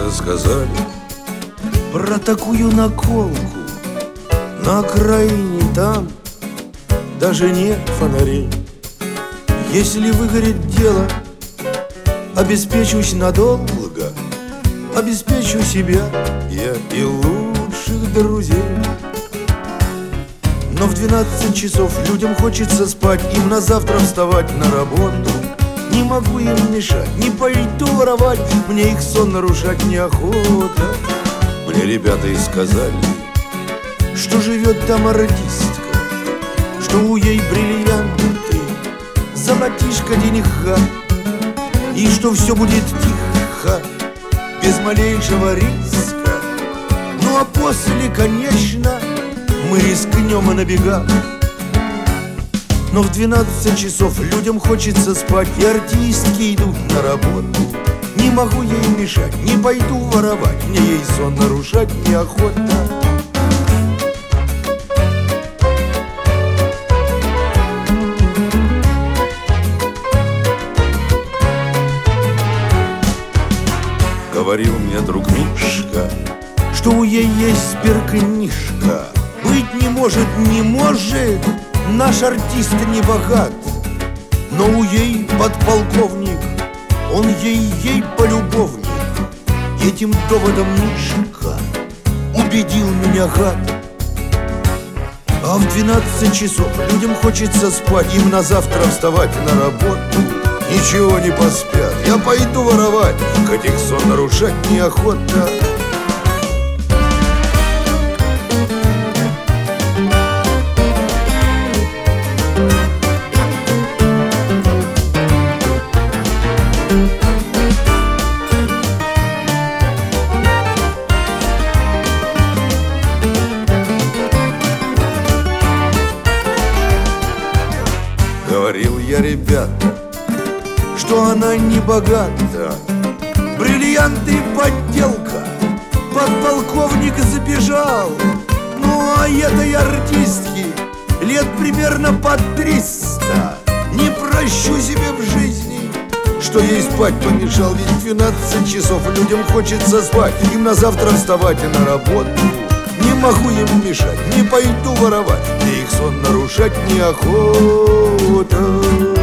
рассказали про такую наколку. На окраине там даже нет фонарей. Если выгорит дело, обеспечусь надолго, обеспечу себя я и лучших друзей. Но в 12 часов людям хочется спать, им на завтра вставать на работу. Не могу им мешать, не пойду воровать, мне их сон нарушать неохота. Мне ребята и сказали, что живет там артистка, что у ей бриллианты, золотишко, денега, и что все будет тихо, без малейшего риска. Ну а после, конечно, мы рискнем и набегам. Но в 12 часов людям хочется спать, и артистки идут на работу. Не могу ей мешать, не пойду воровать, мне ей сон нарушать неохота. Говорил мне друг Мишка, что у ей есть сберкнижка. Быть не может, не может, наш артист не богат. Но у ей подполковник, он ей полюбовник. Этим доводом Мишка убедил меня, гад. А в 12 часов людям хочется спать, им на завтра вставать на работу. Ничего не поспят, я пойду воровать, хоть их сон нарушать неохота. Говорил я, ребята, что она не богата, бриллианты подделка, подполковник забежал. Ну а этой артистке лет примерно под 300. Не прощу себе в жизни, что ей спать помешал. Ведь в 12 часов людям хочется спать, им на завтра вставать и на работу. Не могу им мешать, не пойду воровать, мне их сон нарушать неохота.